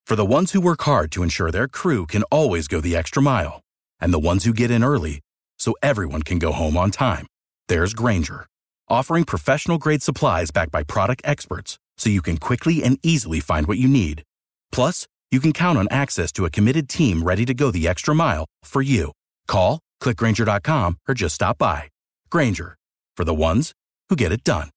For the ones who work hard to ensure their crew can always go the extra mile, and the ones who get in early so everyone can go home on time, there's Grainger, offering professional-grade supplies backed by product experts so you can quickly and easily find what you need. Plus, you can count on access to a committed team ready to go the extra mile for you. Call, click Grainger.com, or just stop by. Grainger, for the ones who get it done.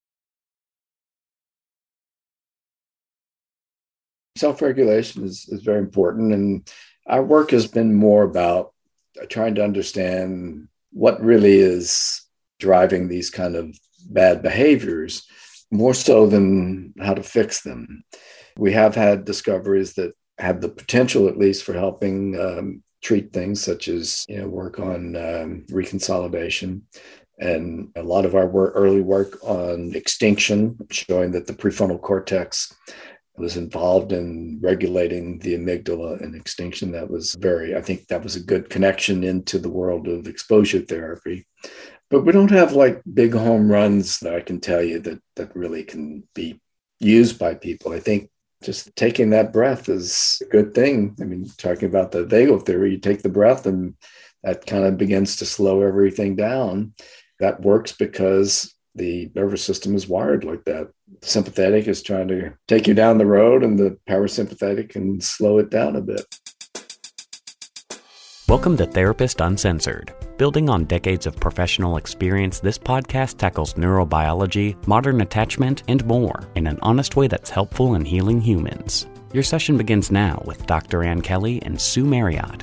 Self-regulation is very important, and our work has been more about trying to understand what really is driving these kind of bad behaviors, more so than how to fix them. We have had discoveries that have the potential, at least, for helping treat things such as work on reconsolidation, and a lot of our early work on extinction, showing that the prefrontal cortex was involved in regulating the amygdala and extinction. I think that was a good connection into the world of exposure therapy. But we don't have like big home runs that I can tell you that really can be used by people. I think just taking that breath is a good thing. I mean, talking about the vagal theory, you take the breath and that kind of begins to slow everything down. That works because the nervous system is wired like that. Sympathetic is trying to take you down the road, and the parasympathetic can slow it down a bit. Welcome to Therapist Uncensored. Building on decades of professional experience, this podcast tackles neurobiology, modern attachment, and more in an honest way that's helpful in healing humans. Your session begins now with Dr. Ann Kelly and Sue Marriott.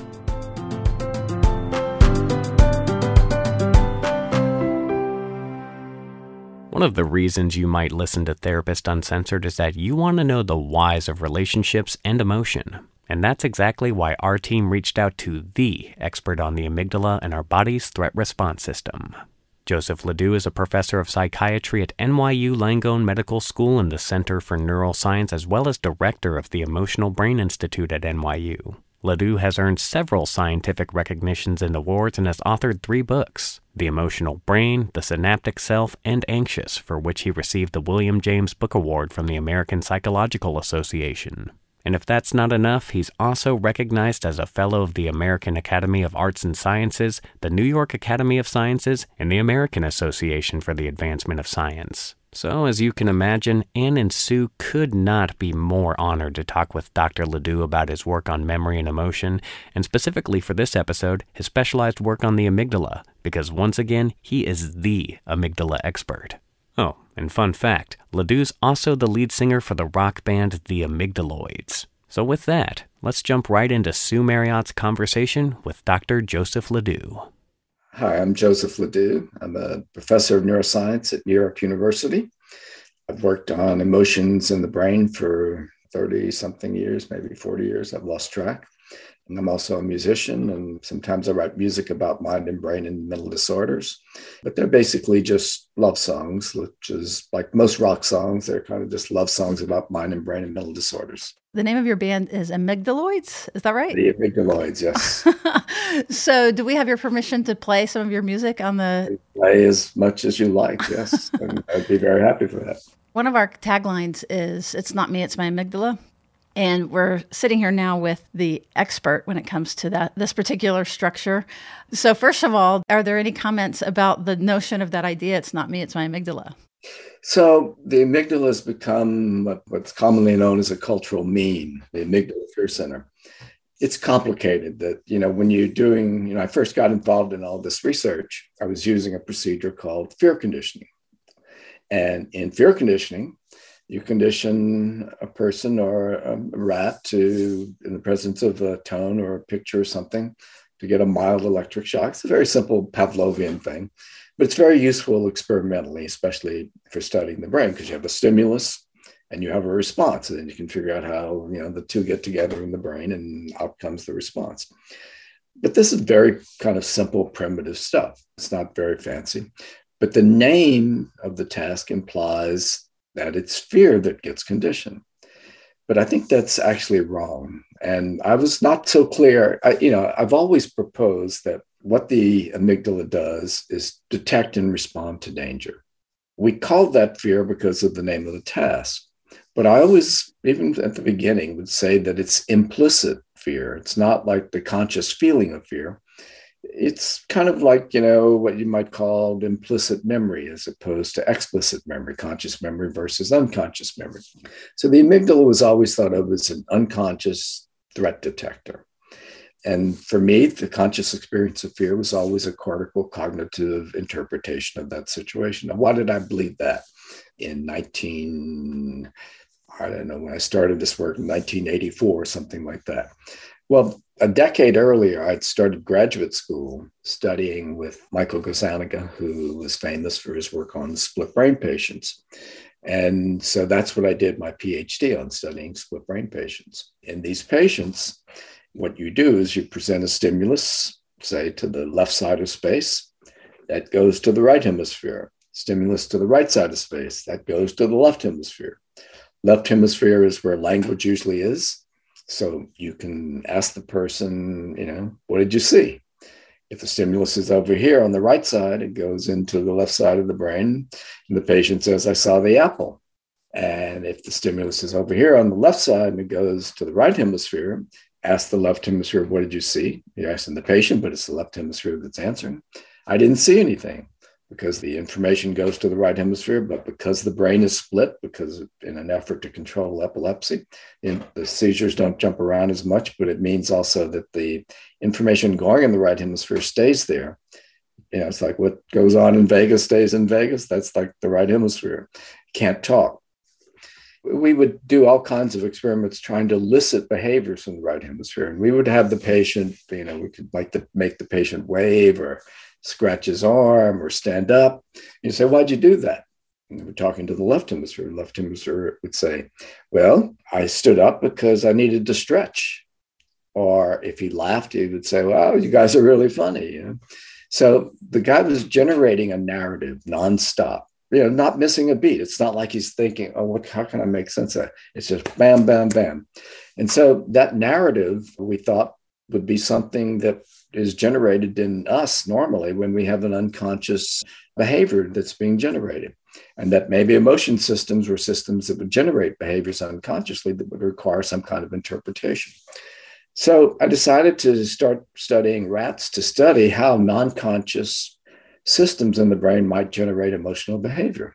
One of the reasons you might listen to Therapist Uncensored is that you want to know the whys of relationships and emotion. And that's exactly why our team reached out to the expert on the amygdala and our body's threat response system. Joseph Ledoux is a professor of psychiatry at NYU Langone Medical School and the Center for Neuroscience, as well as director of the Emotional Brain Institute at NYU. Ledoux has earned several scientific recognitions and awards and has authored 3 books, The Emotional Brain, The Synaptic Self, and Anxious, for which he received the William James Book Award from the American Psychological Association. And if that's not enough, he's also recognized as a Fellow of the American Academy of Arts and Sciences, the New York Academy of Sciences, and the American Association for the Advancement of Science. So, as you can imagine, Ann and Sue could not be more honored to talk with Dr. Ledoux about his work on memory and emotion, and specifically for this episode, his specialized work on the amygdala, because once again, he is the amygdala expert. Oh, and fun fact, Ledoux's also the lead singer for the rock band The Amygdaloids. So with that, let's jump right into Sue Marriott's conversation with Dr. Joseph Ledoux. Hi, I'm Joseph Ledoux. I'm a professor of neuroscience at New York University. I've worked on emotions in the brain for 30-something years, maybe 40 years. I've lost track. And I'm also a musician, and sometimes I write music about mind and brain and mental disorders. But they're basically just love songs, which is like most rock songs. They're kind of just love songs about mind and brain and mental disorders. The name of your band is Amygdaloids, is that right? The Amygdaloids, yes. So do we have your permission to play some of your music on the... Play as much as you like, yes. And I'd be very happy for that. One of our taglines is, "It's not me, it's my amygdala." And we're sitting here now with the expert when it comes to this particular structure. So first of all, are there any comments about the notion of that idea, "It's not me, it's my amygdala"? So the amygdala has become what's commonly known as a cultural meme, the amygdala fear center. It's complicated that, when you're doing, I first got involved in all this research, I was using a procedure called fear conditioning. And in fear conditioning, you condition a person or a rat to, in the presence of a tone or a picture or something, to get a mild electric shock. It's a very simple Pavlovian thing, but it's very useful experimentally, especially for studying the brain, because you have a stimulus and you have a response, and then you can figure out how, the two get together in the brain and out comes the response. But this is very kind of simple, primitive stuff. It's not very fancy, but the name of the task implies that it's fear that gets conditioned. But I think that's actually wrong. And I was not so clear. I've always proposed that what the amygdala does is detect and respond to danger. We called that fear because of the name of the task. But I always, even at the beginning, would say that it's implicit fear. It's not like the conscious feeling of fear. It's kind of like, what you might call implicit memory as opposed to explicit memory, conscious memory versus unconscious memory. So the amygdala was always thought of as an unconscious threat detector. And for me, the conscious experience of fear was always a cortical cognitive interpretation of that situation. Now, why did I believe that? In I don't know, when I started this work in 1984, something like that. Well, a decade earlier, I'd started graduate school studying with Michael Gazzaniga, who was famous for his work on split brain patients. And so that's what I did my PhD on, studying split brain patients. In these patients, what you do is you present a stimulus, say to the left side of space, that goes to the right hemisphere. Stimulus to the right side of space, that goes to the left hemisphere. Left hemisphere is where language usually is. So you can ask the person, what did you see? If the stimulus is over here on the right side, it goes into the left side of the brain. And the patient says, I saw the apple. And if the stimulus is over here on the left side and it goes to the right hemisphere, ask the left hemisphere, what did you see? You're asking the patient, but it's the left hemisphere that's answering. I didn't see anything, because the information goes to the right hemisphere, but because the brain is split, because in an effort to control epilepsy, the seizures don't jump around as much, but it means also that the information going in the right hemisphere stays there. It's like what goes on in Vegas stays in Vegas. That's like the right hemisphere. Can't talk. We would do all kinds of experiments trying to elicit behaviors from the right hemisphere. And we would have the patient, we could make the patient wave or scratch his arm or stand up. You say, why'd you do that? And we're talking to the left hemisphere. Left hemisphere would say, well, I stood up because I needed to stretch. Or if he laughed, he would say, wow, you guys are really funny. So the guy was generating a narrative nonstop, not missing a beat. It's not like he's thinking, how can I make sense of that? It's just bam, bam, bam. And so that narrative, we thought, would be something that is generated in us normally when we have an unconscious behavior that's being generated. And that maybe emotion systems were systems that would generate behaviors unconsciously that would require some kind of interpretation. So I decided to start studying rats to study how non-conscious systems in the brain might generate emotional behavior.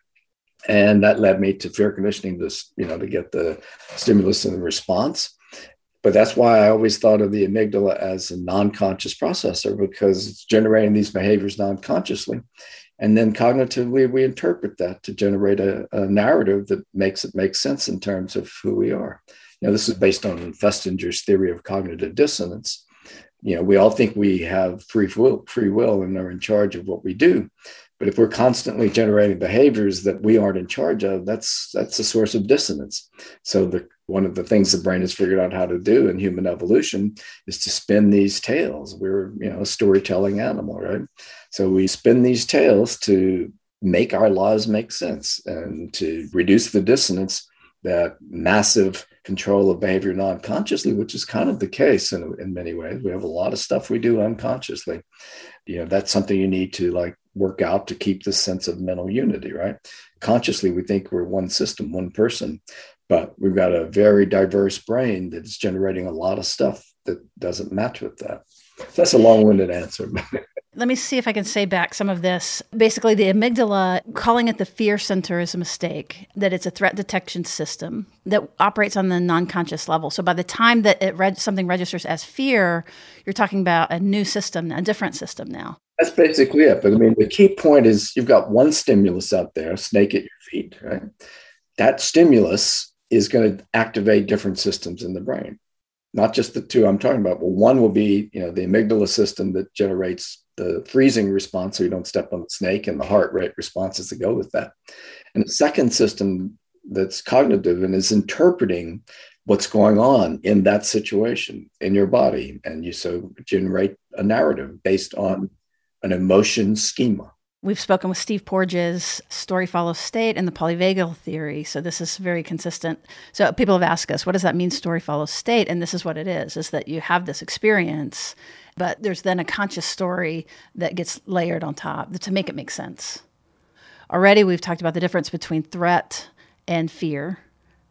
And that led me to fear conditioning, to get the stimulus and the response. But that's why I always thought of the amygdala as a non-conscious processor, because it's generating these behaviors non-consciously. And then cognitively, we interpret that to generate a narrative that makes it make sense in terms of who we are. This is based on Festinger's theory of cognitive dissonance. We all think we have free will and are in charge of what we do. But if we're constantly generating behaviors that we aren't in charge of, that's a source of dissonance. So one of the things the brain has figured out how to do in human evolution is to spin these tales. We're a storytelling animal, right? So we spin these tales to make our lives make sense and to reduce the dissonance, that massive control of behavior non-consciously, which is kind of the case in many ways. We have a lot of stuff we do unconsciously. That's something you need to work out to keep this sense of mental unity, right? Consciously, we think we're one system, one person, but we've got a very diverse brain that's generating a lot of stuff that doesn't match with that. So that's a long-winded answer. Let me see if I can say back some of this. Basically, the amygdala, calling it the fear center is a mistake, that it's a threat detection system that operates on the non-conscious level. So by the time that something registers as fear, you're talking about a new system, a different system now. That's basically it. But the key point is you've got one stimulus out there, a snake at your feet, right? That stimulus is going to activate different systems in the brain. Not just the two I'm talking about, but one will be, the amygdala system that generates the freezing response so you don't step on the snake, and the heart rate responses that go with that. And the second system that's cognitive and is interpreting what's going on in that situation in your body. And you so generate a narrative based on an emotion schema. We've spoken with Steve Porges, story follows state, and the polyvagal theory. So this is very consistent. So people have asked us, what does that mean, story follows state? And this is what it is that you have this experience, but there's then a conscious story that gets layered on top to make it make sense. Already we've talked about the difference between threat and fear.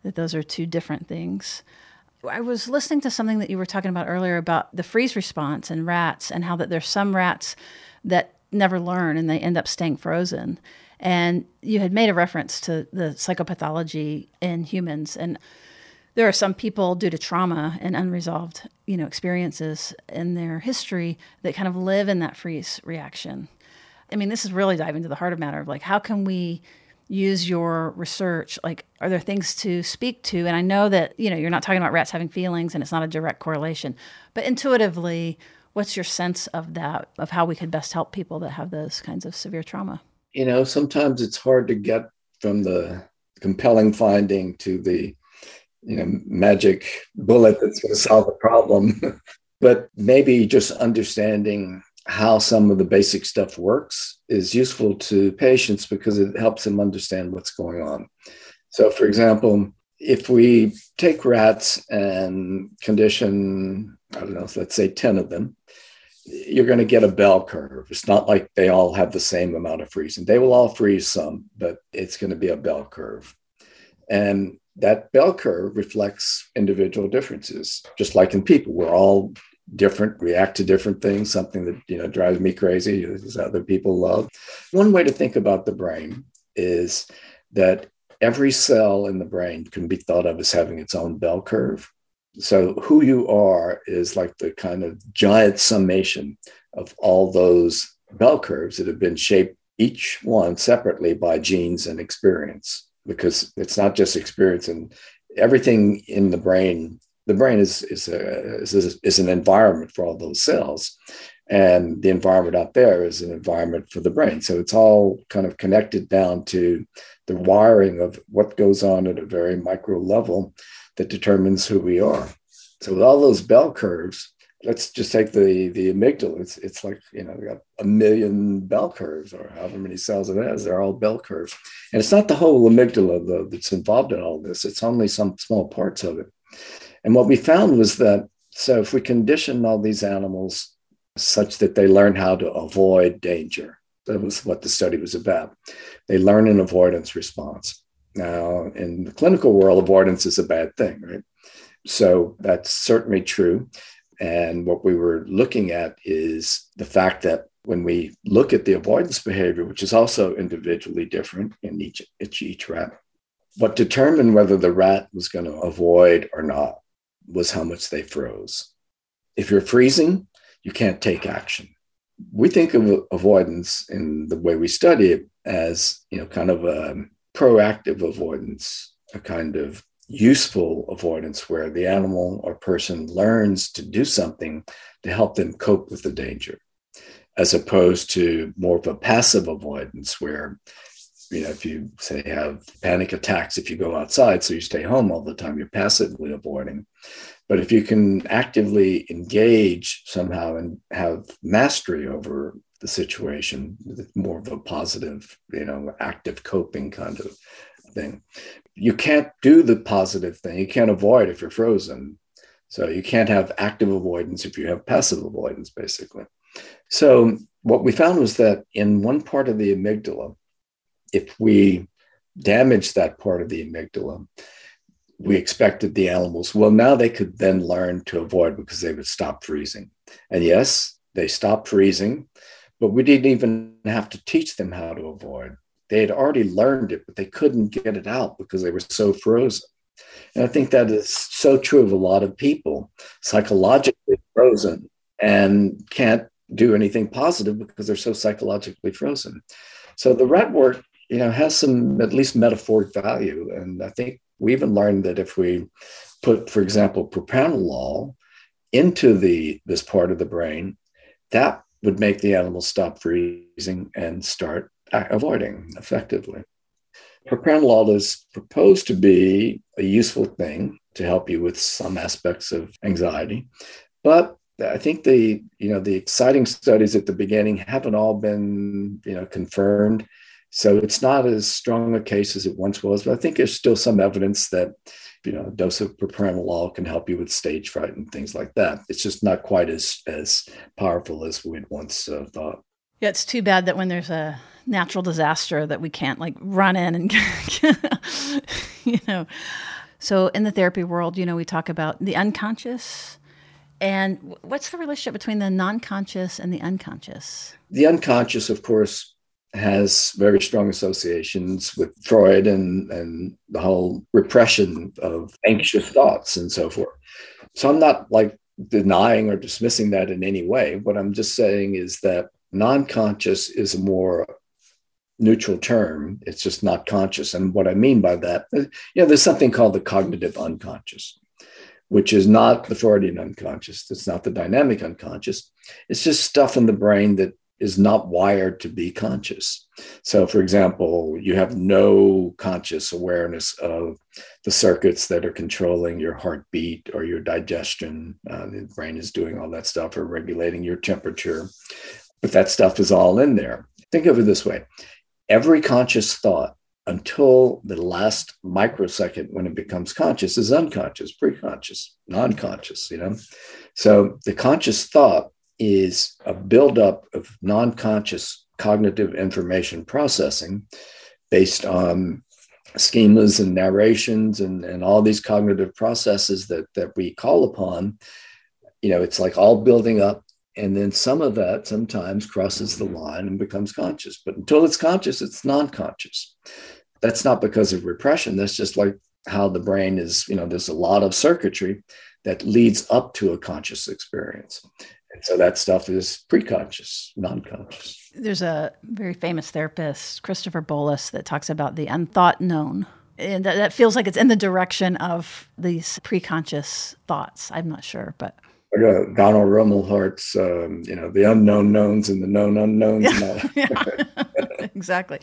that those are two different things. I was listening to something that you were talking about earlier about the freeze response in rats and how that there's some rats that never learn and they end up staying frozen. And you had made a reference to the psychopathology in humans. And there are some people due to trauma and unresolved, experiences in their history that kind of live in that freeze reaction. I mean, this is really diving to the heart of matter of like, how can we use your research? Like, are there things to speak to? And I know that, you're not talking about rats having feelings and it's not a direct correlation, but intuitively, what's your sense of that, of how we could best help people that have those kinds of severe trauma? Sometimes it's hard to get from the compelling finding to the, magic bullet that's going to solve the problem. But maybe just understanding how some of the basic stuff works is useful to patients because it helps them understand what's going on. So, for example, if we take rats and condition, let's say 10 of them, you're going to get a bell curve. It's not like they all have the same amount of freezing. They will all freeze some, but it's going to be a bell curve. And that bell curve reflects individual differences, just like in people. We're all different, react to different things, something that drives me crazy is other people love. One way to think about the brain is that every cell in the brain can be thought of as having its own bell curve. So who you are is like the kind of giant summation of all those bell curves that have been shaped, each one separately, by genes and experience, because it's not just experience and everything in the brain. The brain is an environment for all those cells, and the environment out there is an environment for the brain. So it's all kind of connected down to the wiring of what goes on at a very micro level that determines who we are. So with all those bell curves, let's just take the amygdala. It's like, we got 1 million bell curves, or however many cells it has. They're all bell curves. And it's not the whole amygdala that's involved in all this. It's only some small parts of it. And what we found was that, so if we condition all these animals such that they learn how to avoid danger, that was what the study was about. They learn an avoidance response. Now, in the clinical world, avoidance is a bad thing, right? So that's certainly true. And what we were looking at is the fact that when we look at the avoidance behavior, which is also individually different in each rat, what determined whether the rat was going to avoid or not was how much they froze. If you're freezing, you can't take action. We think of avoidance in the way we study it as, kind of a proactive avoidance, a kind of useful avoidance where the animal or person learns to do something to help them cope with the danger, as opposed to more of a passive avoidance where, if you say have panic attacks, if you go outside, so you stay home all the time, you're passively avoiding. But if you can actively engage somehow and have mastery over the situation, more of a positive, active coping kind of thing. You can't do the positive thing. You can't avoid if you're frozen. So you can't have active avoidance if you have passive avoidance, basically. So what we found was that in one part of the amygdala, if we damage that part of the amygdala, we expected the animals, now they could then learn to avoid because they would stop freezing. And yes, they stopped freezing, but we didn't even have to teach them how to avoid. They had already learned it, but they couldn't get it out because they were so frozen. And I think that is so true of a lot of people, psychologically frozen and can't do anything positive because they're so psychologically frozen. So the rat work, has some at least metaphoric value. And I think we even learned that if we put, for example, propranolol into this part of the brain, that would make the animal stop freezing and start avoiding effectively. Propranolol is proposed to be a useful thing to help you with some aspects of anxiety, but I think the exciting studies at the beginning haven't all been confirmed. So it's not as strong a case as it once was, but I think there's still some evidence that a dose of propranolol can help you with stage fright and things like that. It's just not quite as powerful as we'd once thought. Yeah, it's too bad that when there's a natural disaster that we can't run in and So in the therapy world, we talk about the unconscious. And what's the relationship between the non-conscious and the unconscious? The unconscious, of course, has very strong associations with Freud and the whole repression of anxious thoughts and so forth. So I'm not like denying or dismissing that in any way. What I'm just saying is that non-conscious is a more neutral term. It's just not conscious. And what I mean by that, there's something called the cognitive unconscious, which is not the Freudian unconscious. It's not the dynamic unconscious. It's just stuff in the brain that is not wired to be conscious. So, for example, you have no conscious awareness of the circuits that are controlling your heartbeat or your digestion. The brain is doing all that stuff, or regulating your temperature. But that stuff is all in there. Think of it this way. Every conscious thought until the last microsecond when it becomes conscious is unconscious, preconscious, non-conscious, So the conscious thought is a buildup of non-conscious cognitive information processing based on schemas and narrations and all these cognitive processes that we call upon. It's like all building up, and then some of that sometimes crosses the line and becomes conscious. But until it's conscious, it's non-conscious. That's not because of repression. That's just like how the brain is, there's a lot of circuitry that leads up to a conscious experience. And so that stuff is preconscious, non-conscious. There's a very famous therapist, Christopher Bolus, that talks about the unthought known. And that feels like it's in the direction of these preconscious thoughts. I'm not sure, but... Donald Rumelhart's, the unknown knowns and the known unknowns. Yeah, exactly.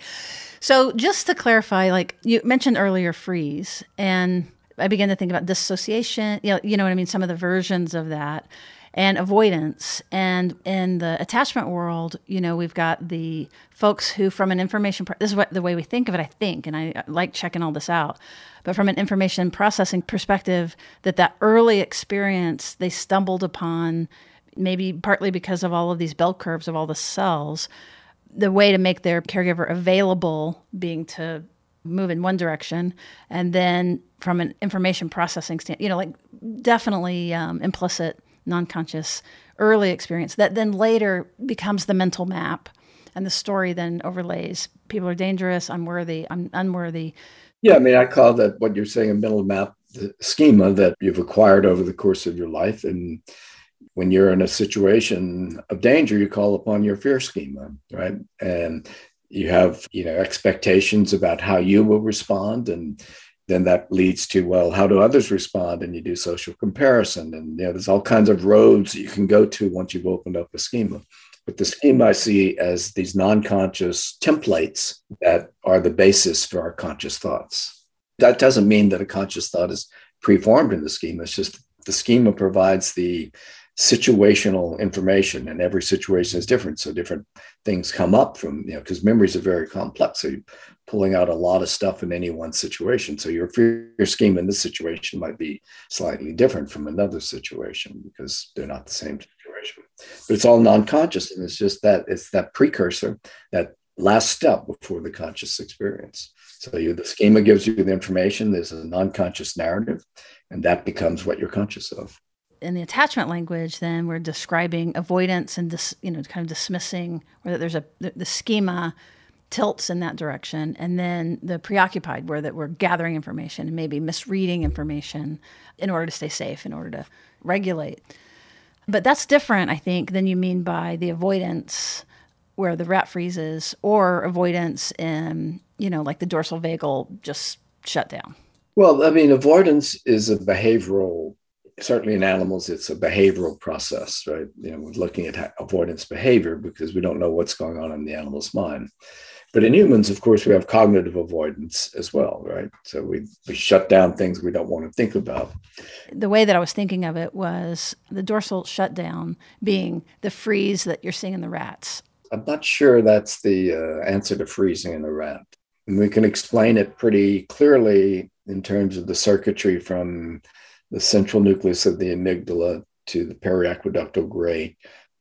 So just to clarify, like you mentioned earlier, freeze, and I began to think about dissociation, you know what I mean, some of the versions of that, and avoidance. And in the attachment world, we've got the folks who from an information, this is the way we think of it, I think, and I like checking all this out, but from an information processing perspective, that early experience they stumbled upon, maybe partly because of all of these bell curves of all the cells, the way to make their caregiver available being to move in one direction. And then from an information processing standpoint, definitely implicit, non-conscious early experience that then later becomes the mental map, and the story then overlays. People are dangerous. I'm worthy. I'm unworthy. Yeah, I call that, what you're saying, a mental map, the schema that you've acquired over the course of your life. And when you're in a situation of danger, you call upon your fear schema, right? And you have, expectations about how you will respond. And then that leads to, well, how do others respond? And you do social comparison. And there's all kinds of roads that you can go to once you've opened up a schema. But the schema I see as these non-conscious templates that are the basis for our conscious thoughts. That doesn't mean that a conscious thought is preformed in the schema. It's just the schema provides the situational information, and every situation is different. So different things come up from, because memories are very complex. So you're pulling out a lot of stuff in any one situation. So your schema in this situation might be slightly different from another situation because they're not the same situation. But it's all non-conscious, and it's just that it's that precursor, that last step before the conscious experience. So the schema gives you the information. There's a non-conscious narrative, and that becomes what you're conscious of. In the attachment language, then we're describing avoidance and kind of dismissing, where there's the schema tilts in that direction, and then the preoccupied, where that we're gathering information and maybe misreading information in order to stay safe, in order to regulate. But that's different, I think, than you mean by the avoidance, where the rat freezes, or avoidance in, like the dorsal vagal just shut down. Well, avoidance is a behavioral. Certainly in animals, it's a behavioral process, right? We're looking at avoidance behavior because we don't know what's going on in the animal's mind. But in humans, of course, we have cognitive avoidance as well, right? So we shut down things we don't want to think about. The way that I was thinking of it was the dorsal shutdown being the freeze that you're seeing in the rats. I'm not sure that's the answer to freezing in a rat. And we can explain it pretty clearly in terms of the circuitry from the central nucleus of the amygdala to the periaqueductal gray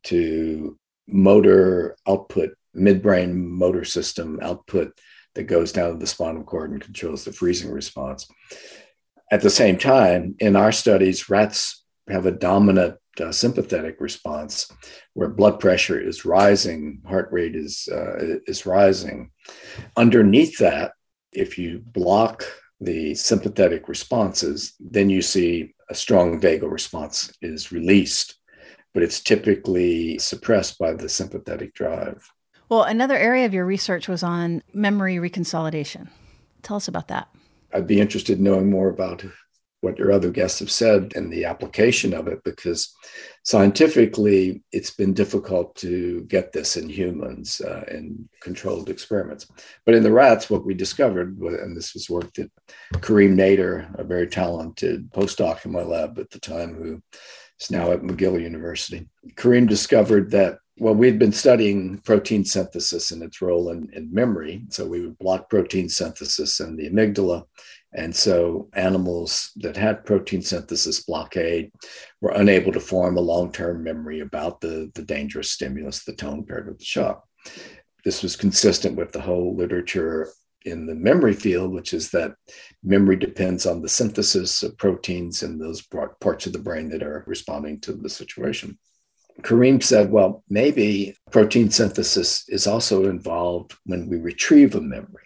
to motor output, midbrain motor system output that goes down to the spinal cord and controls the freezing response. At the same time, in our studies, rats have a dominant sympathetic response where blood pressure is rising, heart rate is rising. Underneath that, if you block the sympathetic responses, then you see a strong vagal response is released, but it's typically suppressed by the sympathetic drive. Well, another area of your research was on memory reconsolidation. Tell us about that. I'd be interested in knowing more about what your other guests have said and the application of it, because scientifically, it's been difficult to get this in humans in controlled experiments. But in the rats, what we discovered, and this was work that Kareem Nader, a very talented postdoc in my lab at the time, who is now at McGill University, Kareem discovered that, well, we'd been studying protein synthesis and its role in memory. So we would block protein synthesis in the amygdala. And so animals that had protein synthesis blockade were unable to form a long-term memory about the dangerous stimulus, the tone paired with the shock. This was consistent with the whole literature in the memory field, which is that memory depends on the synthesis of proteins in those parts of the brain that are responding to the situation. Kareem said, well, maybe protein synthesis is also involved when we retrieve a memory.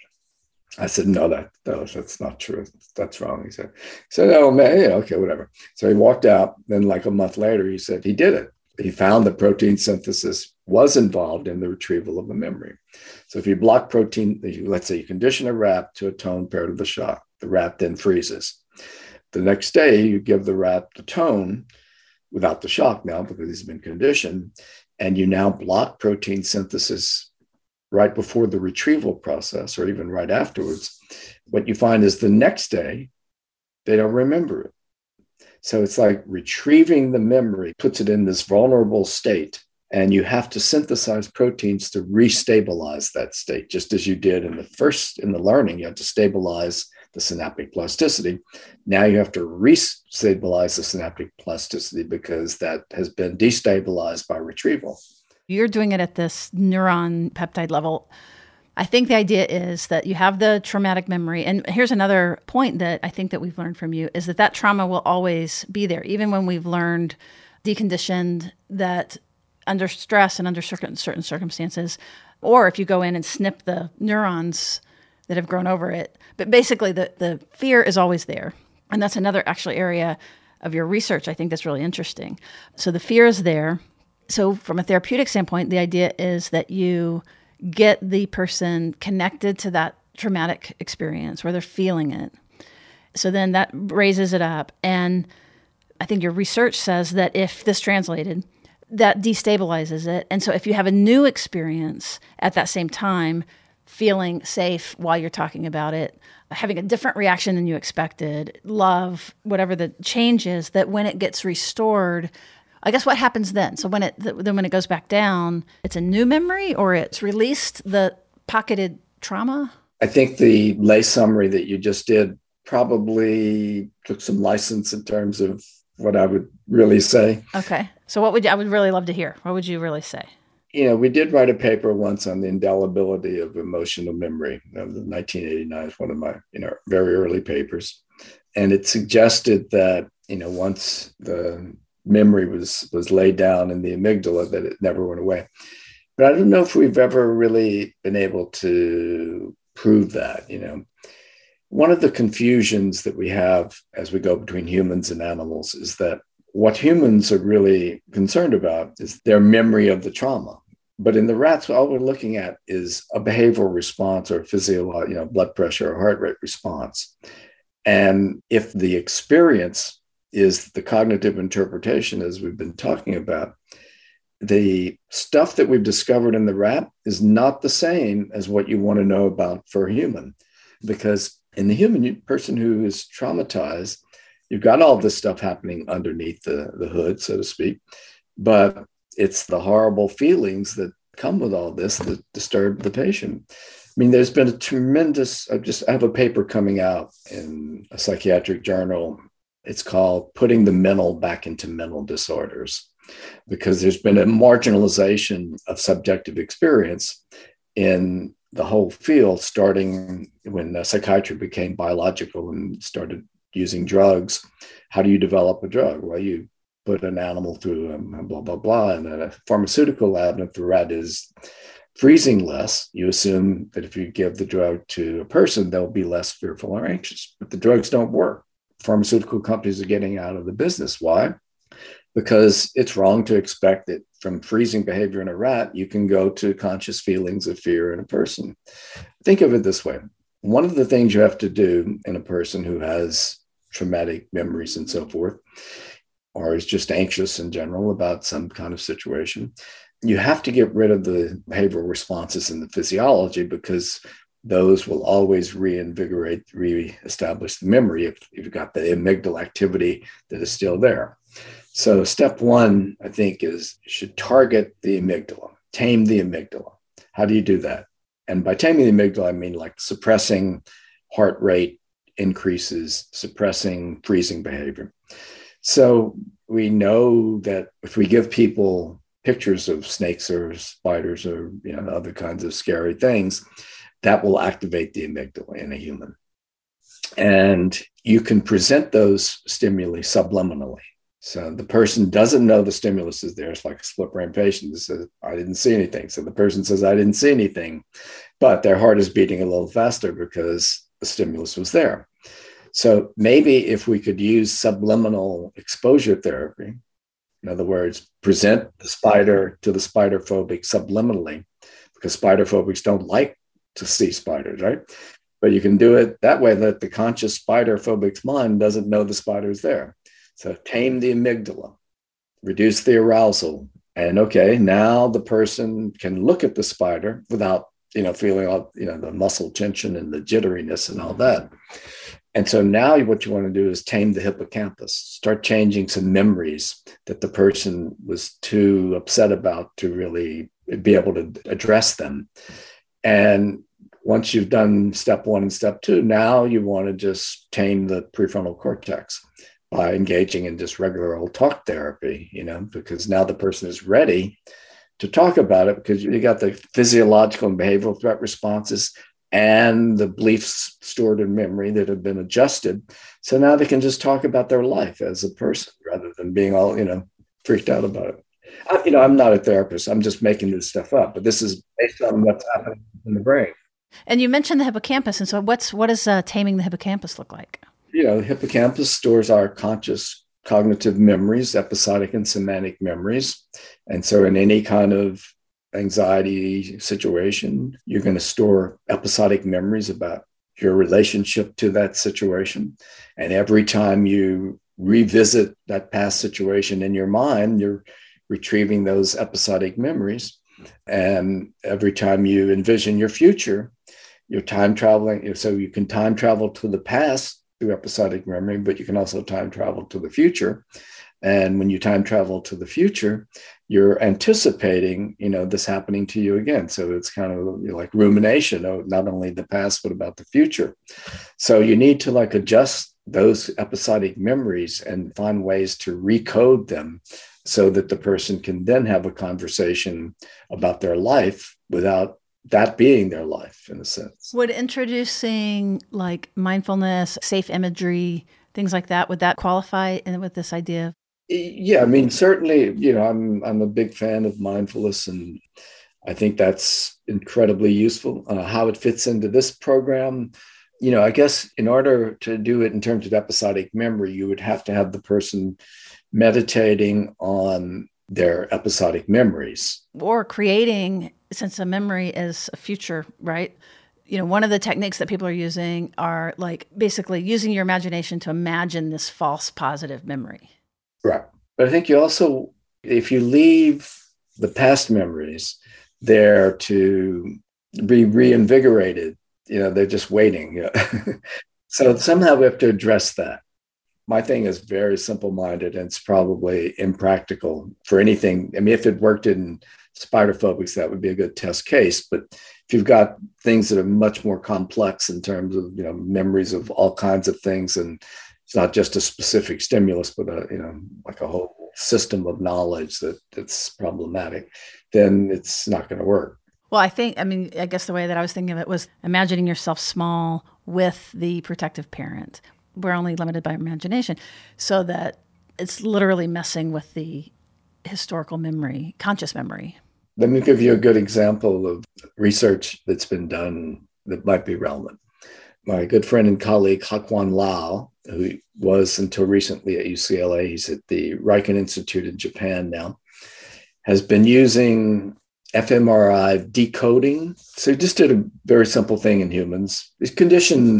I said, no, that's not true. That's wrong. He said, oh, man, yeah, okay, whatever. So he walked out. Then like a month later, he said he did it. He found that protein synthesis was involved in the retrieval of a memory. So if you block protein, let's say you condition a rat to a tone paired with the shock, the rat then freezes. The next day, you give the rat the tone without the shock now because he's been conditioned, and you now block protein synthesis right before the retrieval process or even right afterwards. What you find is the next day, they don't remember it. So it's like retrieving the memory puts it in this vulnerable state, and you have to synthesize proteins to restabilize that state, just as you did in the learning. You had to stabilize the synaptic plasticity. Now you have to restabilize the synaptic plasticity because that has been destabilized by retrieval. You're doing it at this neuron peptide level. I think the idea is that you have the traumatic memory. And here's another point that I think that we've learned from you is that trauma will always be there, even when we've learned, deconditioned that under stress and under certain circumstances, or if you go in and snip the neurons that have grown over it. But basically, the fear is always there. And that's another actually area of your research I think that's really interesting. So the fear is there. So from a therapeutic standpoint, the idea is that you get the person connected to that traumatic experience where they're feeling it. So then that raises it up. And I think your research says that if this translated, that destabilizes it. And so if you have a new experience at that same time, feeling safe while you're talking about it, having a different reaction than you expected, love, whatever the change is, that when it gets restored, I guess what happens then? So when it goes back down, it's a new memory or it's released the pocketed trauma? I think the lay summary that you just did probably took some license in terms of what I would really say. Okay. So I would really love to hear. What would you really say? We did write a paper once on the indelibility of emotional memory. 1989 is one of my, very early papers. And it suggested that, once the memory was laid down in the amygdala, that it never went away. But I don't know if we've ever really been able to prove that. One of the confusions that we have as we go between humans and animals is that what humans are really concerned about is their memory of the trauma. But in the rats, all we're looking at is a behavioral response or physiological, blood pressure or heart rate response. And if the experience is the cognitive interpretation, as we've been talking about, the stuff that we've discovered in the rat is not the same as what you want to know about for a human. Because in the human person who is traumatized, you've got all this stuff happening underneath the hood, so to speak. But it's the horrible feelings that come with all this that disturb the patient. I mean, there's been a tremendous, I have a paper coming out in a psychiatric journal. It's called Putting the Mental Back into Mental Disorders, because there's been a marginalization of subjective experience in the whole field, starting when psychiatry became biological and started using drugs. How do you develop a drug? Well, you put an animal through blah, blah, blah, and then a pharmaceutical lab, and if the rat is freezing less, you assume that if you give the drug to a person, they'll be less fearful or anxious. But the drugs don't work. Pharmaceutical companies are getting out of the business. Why? Because it's wrong to expect that from freezing behavior in a rat, you can go to conscious feelings of fear in a person. Think of it this way. One of the things you have to do in a person who has traumatic memories and so forth, or is just anxious in general about some kind of situation, you have to get rid of the behavioral responses in the physiology, because those will always reestablish the memory if you've got the amygdala activity that is still there. So step one, I think, is you should target the amygdala, tame the amygdala. How do you do that? And by taming the amygdala, I mean like suppressing heart rate increases, suppressing freezing behavior. So we know that if we give people pictures of snakes or spiders or other kinds of scary things, that will activate the amygdala in a human. And you can present those stimuli subliminally. So the person doesn't know the stimulus is there. It's like a split brain patient that says, I didn't see anything. So the person says, I didn't see anything, but their heart is beating a little faster because the stimulus was there. So maybe if we could use subliminal exposure therapy, in other words, present the spider to the spider phobic subliminally, because spider phobics don't like to see spiders, right? But you can do it that way that the conscious spider phobic's mind doesn't know the spider's there. So tame the amygdala, reduce the arousal. And okay, now the person can look at the spider without, feeling all, the muscle tension and the jitteriness and all that. And so now what you want to do is tame the hippocampus, start changing some memories that the person was too upset about to really be able to address them. And once you've done step one and step two, now you want to just tame the prefrontal cortex by engaging in just regular old talk therapy, because now the person is ready to talk about it, because you got the physiological and behavioral threat responses and the beliefs stored in memory that have been adjusted. So now they can just talk about their life as a person rather than being all, freaked out about it. I'm not a therapist. I'm just making this stuff up, but this is based on what's happening in the brain. And you mentioned the hippocampus. And so what does taming the hippocampus look like? The hippocampus stores our conscious cognitive memories, episodic and semantic memories. And so in any kind of anxiety situation, you're going to store episodic memories about your relationship to that situation. And every time you revisit that past situation in your mind, you're retrieving those episodic memories. And every time you envision your future, you're time traveling. So you can time travel to the past through episodic memory, but you can also time travel to the future. And when you time travel to the future, you're anticipating, this happening to you again. So it's kind of like rumination of not only the past, but about the future. So you need to adjust those episodic memories and find ways to recode them so that the person can then have a conversation about their life without that being their life, in a sense. Would introducing mindfulness, safe imagery, things like that, would that qualify with this idea? Yeah, certainly, I'm a big fan of mindfulness, and I think that's incredibly useful. How it fits into this program, I guess in order to do it in terms of episodic memory, you would have to have the person meditating on their episodic memories. Or creating, since a memory is a future, right? One of the techniques that people are using are basically using your imagination to imagine this false positive memory. Right. But I think you also, if you leave the past memories there to be reinvigorated, they're just waiting. So somehow we have to address that. My thing is very simple-minded, and it's probably impractical for anything. If it worked in spider phobics, that would be a good test case. But if you've got things that are much more complex in terms of, memories of all kinds of things, and it's not just a specific stimulus, but a whole system of knowledge that's problematic, then it's not going to work. Well, I guess the way that I was thinking of it was imagining yourself small with the protective parent. we're only limited by imagination, so that it's literally messing with the historical memory, conscious memory. Let me give you a good example of research that's been done that might be relevant. My good friend and colleague, Hakwon Lau, who was until recently at UCLA, he's at the Riken Institute in Japan now, has been using fMRI decoding. So he just did a very simple thing in humans. He conditioned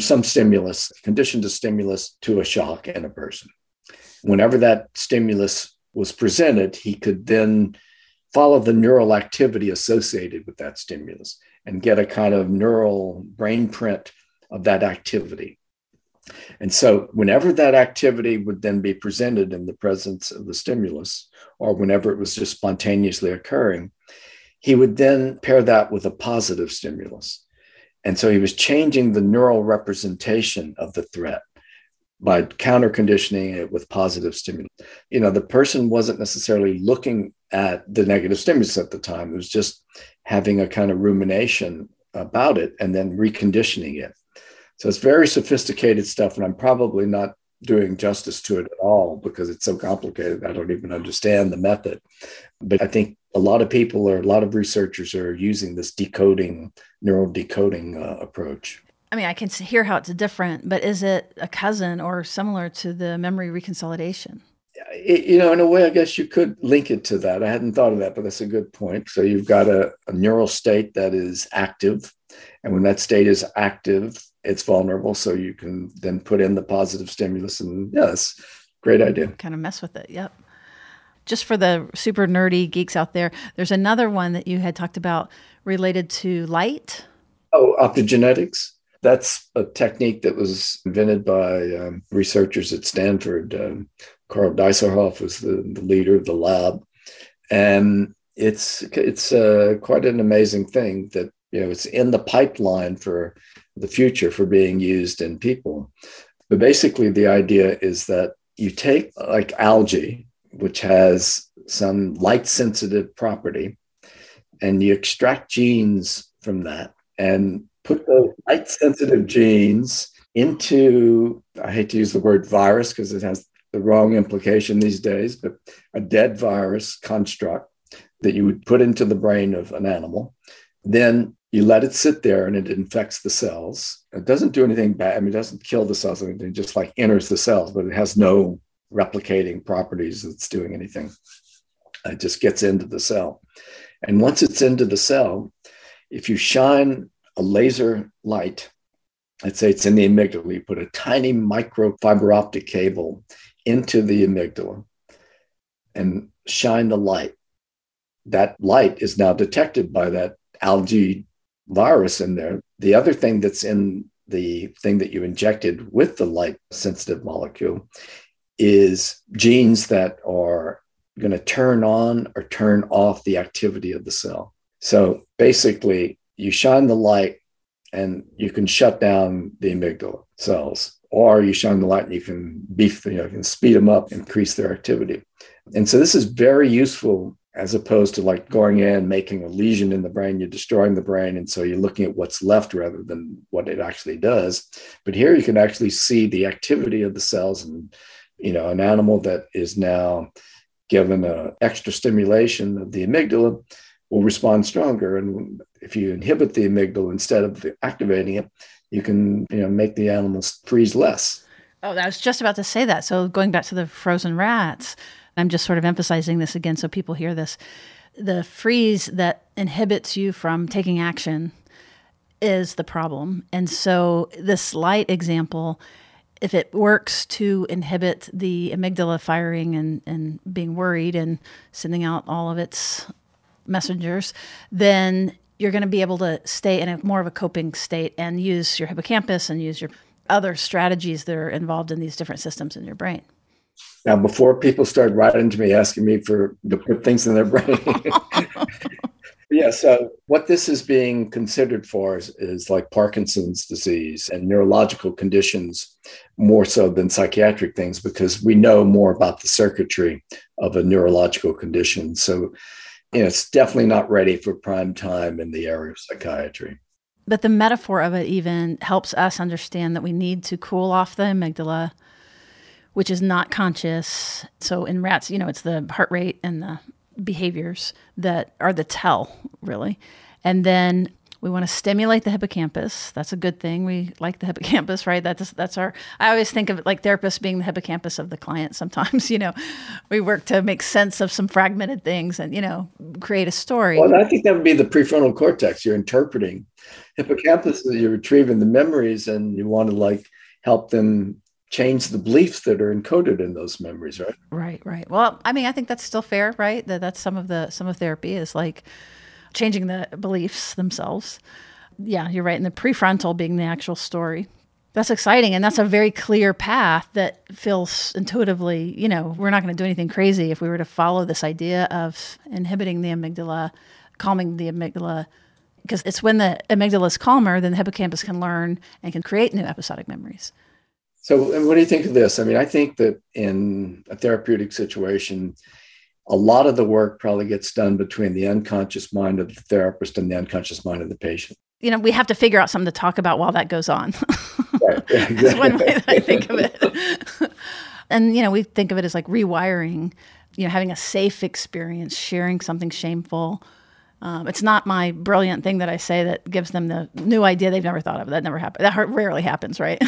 a stimulus to a shock in a person. Whenever that stimulus was presented, he could then follow the neural activity associated with that stimulus and get a kind of neural brain print of that activity. And so whenever that activity would then be presented in the presence of the stimulus, or whenever it was just spontaneously occurring, he would then pair that with a positive stimulus. And so he was changing the neural representation of the threat by counter conditioning it with positive stimulus. The person wasn't necessarily looking at the negative stimulus at the time. It was just having a kind of rumination about it and then reconditioning it. So it's very sophisticated stuff, and I'm probably not doing justice to it at all because it's so complicated. I don't even understand the method. But I think a lot of researchers are using this neural decoding approach. I mean, I can hear how it's different, but is it a cousin or similar to the memory reconsolidation? In a way, I guess you could link it to that. I hadn't thought of that, but that's a good point. So you've got a neural state that is active. And when that state is active, it's vulnerable. So you can then put in the positive stimulus. And that's a great idea. Kind of mess with it. Yep. Just for the super nerdy geeks out there, there's another one that you had talked about related to light. Oh, optogenetics. That's a technique that was invented by researchers at Stanford. Carl Dieserhoff was the leader of the lab. And it's quite an amazing thing that, it's in the pipeline for the future for being used in people. But basically the idea is that you take like algae, which has some light sensitive property, and you extract genes from that and put those light sensitive genes into, I hate to use the word virus because it has the wrong implication these days, but a dead virus construct that you would put into the brain of an animal. Then you let it sit there and it infects the cells. It doesn't do anything bad. It doesn't kill the cells. It just like enters the cells, but it has no replicating properties that's doing anything. It just gets into the cell. And once it's into the cell, if you shine a laser light, let's say it's in the amygdala, you put a tiny micro fiber optic cable into the amygdala and shine the light. That light is now detected by that algae virus in there. The other thing that's in the thing that you injected with the light sensitive molecule is genes that are going to turn on or turn off the activity of the cell. So basically, you shine the light and you can shut down the amygdala cells, or you shine the light and you can you can speed them up, increase their activity. And so this is very useful as opposed to like going in, making a lesion in the brain, you're destroying the brain. And so you're looking at what's left rather than what it actually does. But here you can actually see the activity of the cells, and, an animal that is now given an extra stimulation of the amygdala will respond stronger. And if you inhibit the amygdala instead of activating it, you can, make the animals freeze less. Oh, I was just about to say that. So going back to the frozen rats, I'm just sort of emphasizing this again so people hear this. The freeze that inhibits you from taking action is the problem. And so this light example, if it works to inhibit the amygdala firing and being worried and sending out all of its messengers, then you're going to be able to stay in a more of a coping state and use your hippocampus and use your other strategies that are involved in these different systems in your brain. Now, before people start writing to me asking me to put things in their brain. Yeah, so what this is being considered for is like Parkinson's disease and neurological conditions more so than psychiatric things, because we know more about the circuitry of a neurological condition. So, it's definitely not ready for prime time in the area of psychiatry. But the metaphor of it even helps us understand that we need to cool off the amygdala, which is not conscious. So in rats, it's the heart rate and the behaviors that are the tell, really. And then we want to stimulate the hippocampus. That's a good thing. We like the hippocampus, right? That's our, I always think of it like therapists being the hippocampus of the client. Sometimes, we work to make sense of some fragmented things and, create a story. Well, I think that would be the prefrontal cortex. You're interpreting. Hippocampus, you're retrieving the memories and you want to help them change the beliefs that are encoded in those memories, right? Right. Well, I think that's still fair, right? That's some of therapy is like changing the beliefs themselves. Yeah, you're right. And the prefrontal being the actual story. That's exciting. And that's a very clear path that feels intuitively, we're not going to do anything crazy if we were to follow this idea of inhibiting the amygdala, calming the amygdala, because it's when the amygdala is calmer, then the hippocampus can learn and can create new episodic memories. So, and what do you think of this? I think that in a therapeutic situation, a lot of the work probably gets done between the unconscious mind of the therapist and the unconscious mind of the patient. We have to figure out something to talk about while that goes on. Right. Yeah, exactly. That's one way that I think of it. And, we think of it as like rewiring, having a safe experience, sharing something shameful. It's not my brilliant thing that I say that gives them the new idea they've never thought of. That never happened. That rarely happens, right?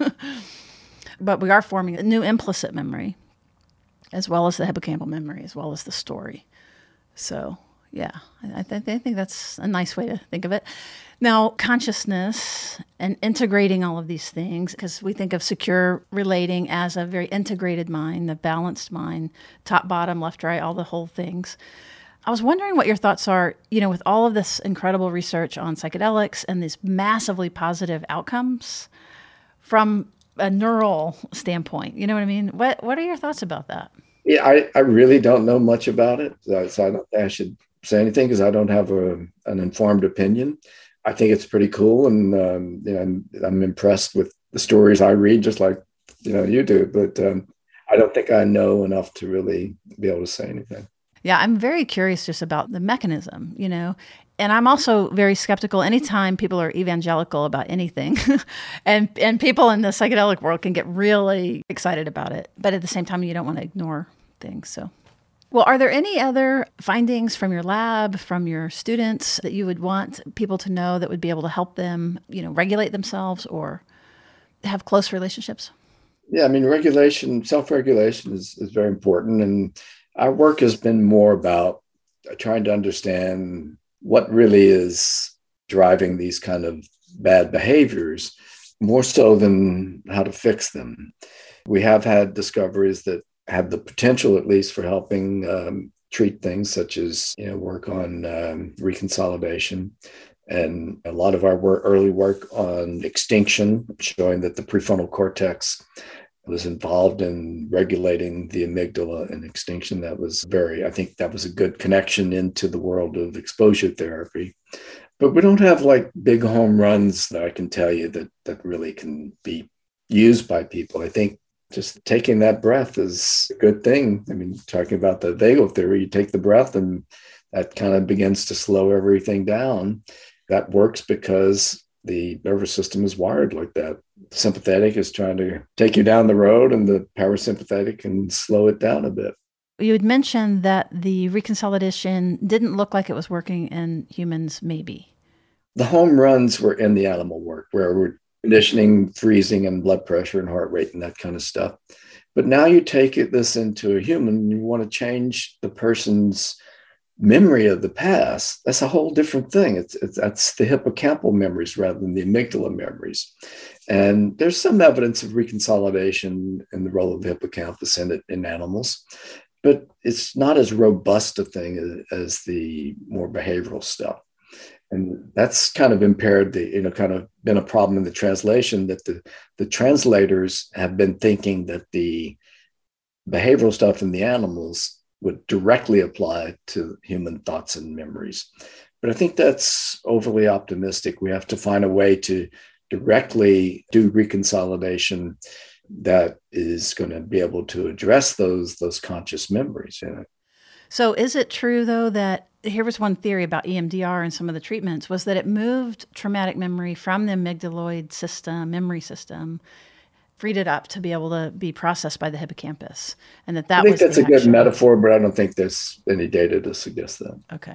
But we are forming a new implicit memory, as well as the hippocampal memory, as well as the story. So, yeah, I think that's a nice way to think of it. Now, consciousness and integrating all of these things, because we think of secure relating as a very integrated mind, a balanced mind, top, bottom, left, right, all the whole things. I was wondering what your thoughts are, with all of this incredible research on psychedelics and these massively positive outcomes from a neural standpoint. You know what I mean? What are your thoughts about that? Yeah, I really don't know much about it. So I don't think I should say anything because I don't have an informed opinion. I think it's pretty cool. And, I'm impressed with the stories I read, just like, you do. But I don't think I know enough to really be able to say anything. Yeah, I'm very curious just about the mechanism, and I'm also very skeptical anytime people are evangelical about anything. and people in the psychedelic world can get really excited about it. But at the same time, you don't want to ignore things. So, well, are there any other findings from your lab, from your students that you would want people to know that would be able to help them, regulate themselves or have close relationships? Yeah, self-regulation is very important. And our work has been more about trying to understand what really is driving these kind of bad behaviors, more so than how to fix them. We have had discoveries that have the potential, at least, for helping treat things such as work on reconsolidation, and a lot of our early work on extinction, showing that the prefrontal cortex was involved in regulating the amygdala and extinction. I think that was a good connection into the world of exposure therapy. But we don't have big home runs that I can tell you that really can be used by people. I think just taking that breath is a good thing. Talking about the vagal theory, you take the breath and that kind of begins to slow everything down. That works because the nervous system is wired like that. Sympathetic is trying to take you down the road, and the parasympathetic can slow it down a bit. You had mentioned that the reconsolidation didn't look like it was working in humans, maybe. The home runs were in the animal work, where we're conditioning, freezing, and blood pressure and heart rate and that kind of stuff. But now you take this into a human, and you want to change the person's memory of the past. That's a whole different thing. That's the hippocampal memories rather than the amygdala memories. And there's some evidence of reconsolidation in the role of the hippocampus in animals, but it's not as robust a thing as the more behavioral stuff. And that's kind of impaired kind of been a problem in the translation, that the translators have been thinking that the behavioral stuff in the animals would directly apply to human thoughts and memories. But I think that's overly optimistic. We have to find a way to directly do reconsolidation that is going to be able to address those conscious memories. So is it true, though, that here was one theory about EMDR and some of the treatments was that it moved traumatic memory from the amygdaloid system, memory system, freed it up to be able to be processed by the hippocampus, and that I that think was that's the a good actual... metaphor, but I don't think there's any data to suggest that. Okay.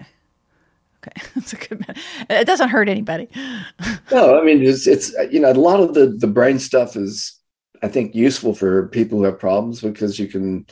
That's a good. It doesn't hurt anybody. No, I mean, it's a lot of the brain stuff is, I think, useful for people who have problems because you can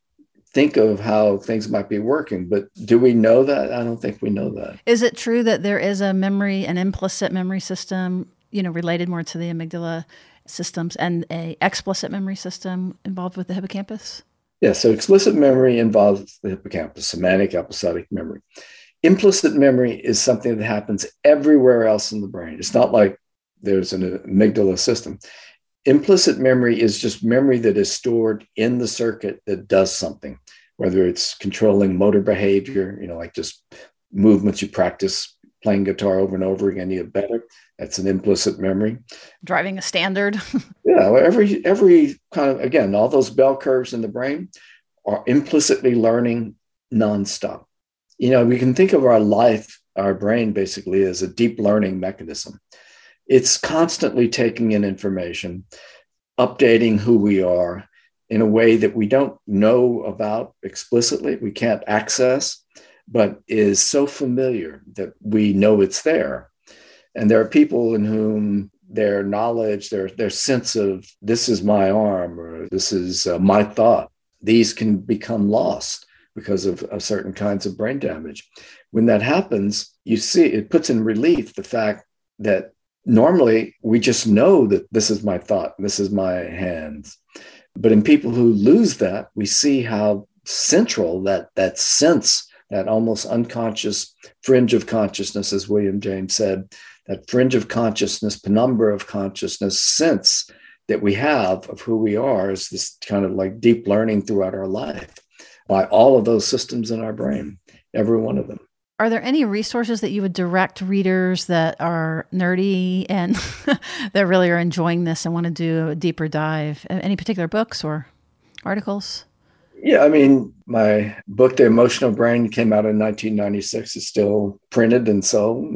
think of how things might be working. But do we know that? I don't think we know that. Is it true that there is an implicit memory system, related more to the amygdala systems, and a explicit memory system involved with the hippocampus? Yeah, so explicit memory involves the hippocampus, semantic episodic memory. Implicit memory is something that happens everywhere else in the brain. It's not like there's an amygdala system. Implicit memory is just memory that is stored in the circuit that does something, whether it's controlling motor behavior, like just movements you practice playing guitar over and over again, you get better. That's an implicit memory. Driving a standard. Yeah, well, every kind of, again, all those bell curves in the brain are implicitly learning nonstop. We can think of our life, our brain basically as a deep learning mechanism. It's constantly taking in information, updating who we are in a way that we don't know about explicitly, we can't access, but is so familiar that we know it's there. And there are people in whom their knowledge, their sense of this is my arm or this is my thought, these can become lost because of certain kinds of brain damage. When that happens, you see it puts in relief the fact that normally we just know that this is my thought, this is my hands. But in people who lose that, we see how central that sense, that almost unconscious fringe of consciousness, as William James said, that fringe of consciousness, penumbra of consciousness sense that we have of who we are is this kind of like deep learning throughout our life by all of those systems in our brain, every one of them. Are there any resources that you would direct readers that are nerdy and that really are enjoying this and want to do a deeper dive? Any particular books or articles? Yeah, I mean, my book, The Emotional Brain, came out in 1996. It's still printed and sold.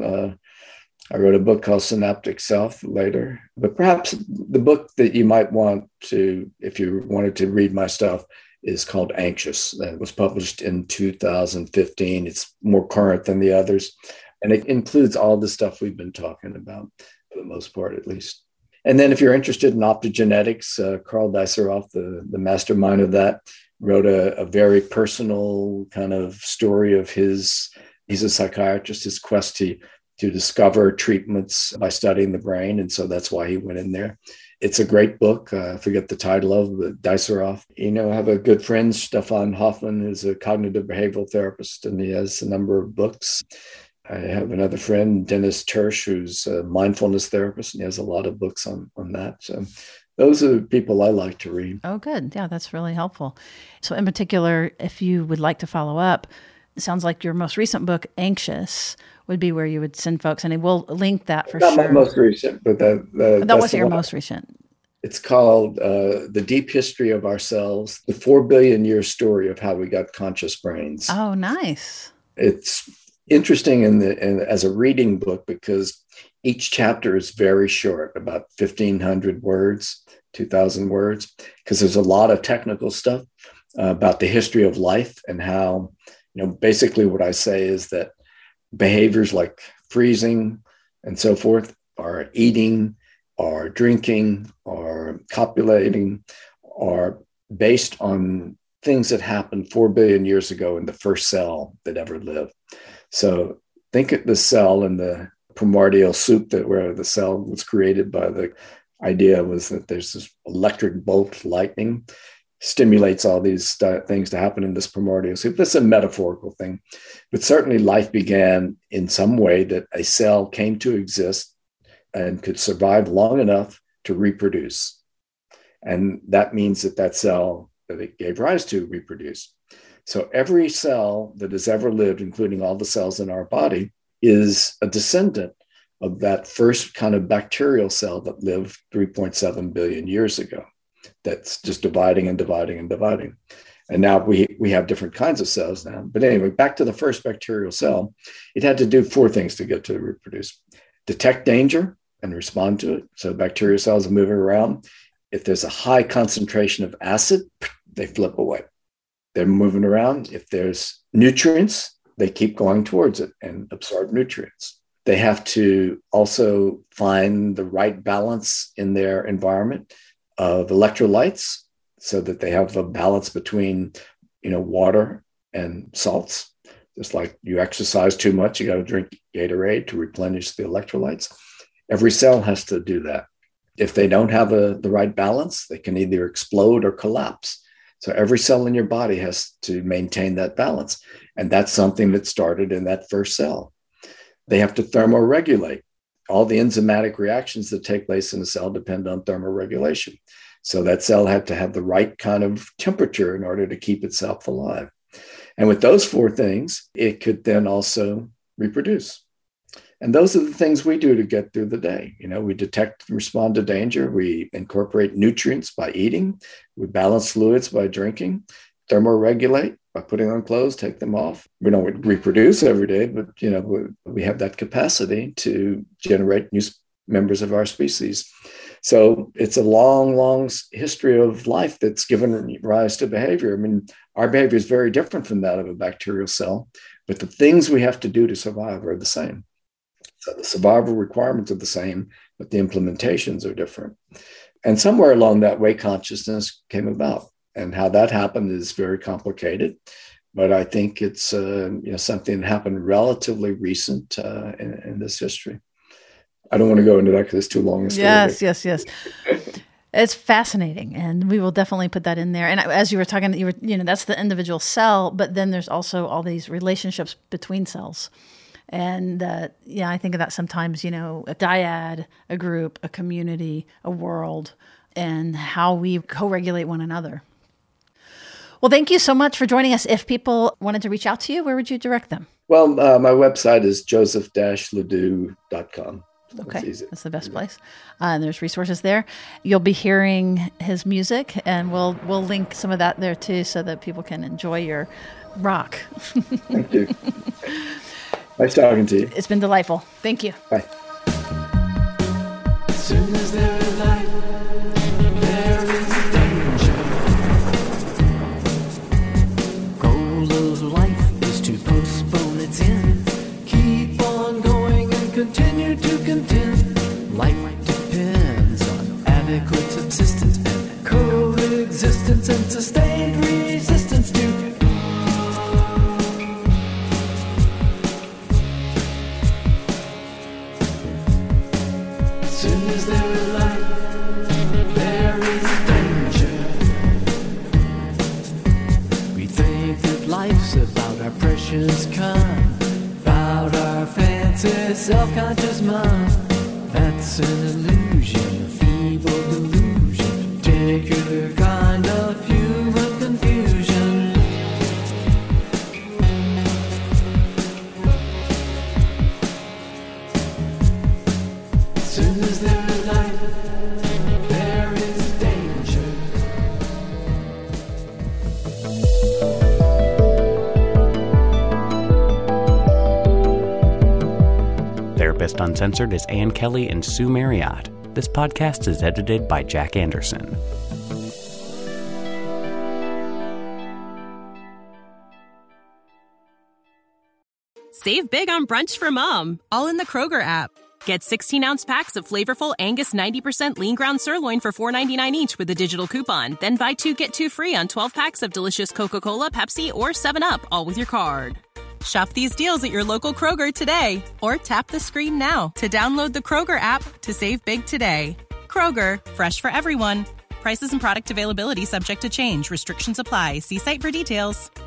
I wrote a book called Synaptic Self later. But perhaps the book that you might want to, if you wanted to read my stuff, is called Anxious. It was published in 2015. It's more current than the others. And it includes all the stuff we've been talking about, for the most part, at least. And then if you're interested in optogenetics, Carl Diceroff, the mastermind of that, wrote a very personal kind of story of his. He's a psychiatrist, his quest to discover treatments by studying the brain. And so that's why he went in there. It's a great book. I forget the title of, but Diceroff. I have a good friend, Stefan Hoffman, who's a cognitive behavioral therapist, and he has a number of books. I have another friend, Dennis Tersch, who's a mindfulness therapist, and he has a lot of books on that. So those are the people I like to read. Oh, good. Yeah, that's really helpful. So in particular, if you would like to follow up, it sounds like your most recent book, Anxious, would be where you would send folks, and we'll link that for Not sure. Not my most recent, but that wasn't your most recent. It's called The Deep History of Ourselves, the 4 billion year story of how we got conscious brains. Oh, nice. It's interesting as a reading book because each chapter is very short, about 1,500 words, 2,000 words, because there's a lot of technical stuff about the history of life and how, basically what I say is that behaviors like freezing and so forth, or eating, or drinking, or copulating, are based on things that happened 4 billion years ago in the first cell that ever lived. So think of the cell in the primordial soup where the cell was created by the idea was that there's this electric bolt lightning stimulates all these things to happen in this primordial soup. That's a metaphorical thing, but certainly life began in some way that a cell came to exist and could survive long enough to reproduce. And that means that cell that it gave rise to reproduced. So every cell that has ever lived, including all the cells in our body, is a descendant of that first kind of bacterial cell that lived 3.7 billion years ago. That's just dividing and dividing and dividing. And now we have different kinds of cells now. But anyway, back to the first bacterial cell. It had to do 4 things to get to reproduce: detect danger and respond to it. So bacterial cells are moving around. If there's a high concentration of acid, they flip away. They're moving around. If there's nutrients, they keep going towards it and absorb nutrients. They have to also find the right balance in their environment of electrolytes, so that they have a balance between, water and salts. Just like you exercise too much, you got to drink Gatorade to replenish the electrolytes. Every cell has to do that. If they don't have the right balance, they can either explode or collapse. So every cell in your body has to maintain that balance. And that's something that started in that first cell. They have to thermoregulate. All the enzymatic reactions that take place in a cell depend on thermoregulation. So that cell had to have the right kind of temperature in order to keep itself alive. And with those 4 things, it could then also reproduce. And those are the things we do to get through the day. We detect and respond to danger. We incorporate nutrients by eating. We balance fluids by drinking, thermoregulate by putting on clothes, take them off. We don't reproduce every day, but, we have that capacity to generate new members of our species. So it's a long, long history of life that's given rise to behavior. I mean, our behavior is very different from that of a bacterial cell, but the things we have to do to survive are the same. So the survival requirements are the same, but the implementations are different. And somewhere along that way, consciousness came about. And how that happened is very complicated. But I think it's something that happened relatively recent in this history. I don't want to go into that because it's too long a story. Yes. It's fascinating, and we will definitely put that in there. And as you were talking, that's the individual cell, but then there's also all these relationships between cells. And I think of that sometimes, a dyad, a group, a community, a world, and how we co-regulate one another. Well, thank you so much for joining us. If people wanted to reach out to you, where would you direct them? Well, my website is joseph-ledoux.com. Okay, that's the best place. There's resources there. You'll be hearing his music, and we'll link some of that there too, so that people can enjoy your rock. Thank you. Nice talking to you. It's been delightful. Thank you. Bye. As soon as there is light, there is danger. Goal of life is to postpone its end. Keep on going and continue to contend. Life depends on adequate subsistence and coexistence and sustained resistance to about our fancy self-conscious mind. That's an illusion, a feeble delusion, particular kind of human confusion. As soon as there is light, there is danger. Therapist Uncensored is Ann Kelly and Sue Marriott. This podcast is edited by Jack Anderson. Save big on brunch for mom, all in the Kroger app. Get 16-ounce packs of flavorful Angus 90% lean ground sirloin for $4.99 each with a digital coupon. Then buy 2, get 2 free on 12 packs of delicious Coca-Cola, Pepsi, or 7-Up, all with your card. Shop these deals at your local Kroger today, or tap the screen now to download the Kroger app to save big today. Kroger, fresh for everyone. Prices and product availability subject to change. Restrictions apply. See site for details.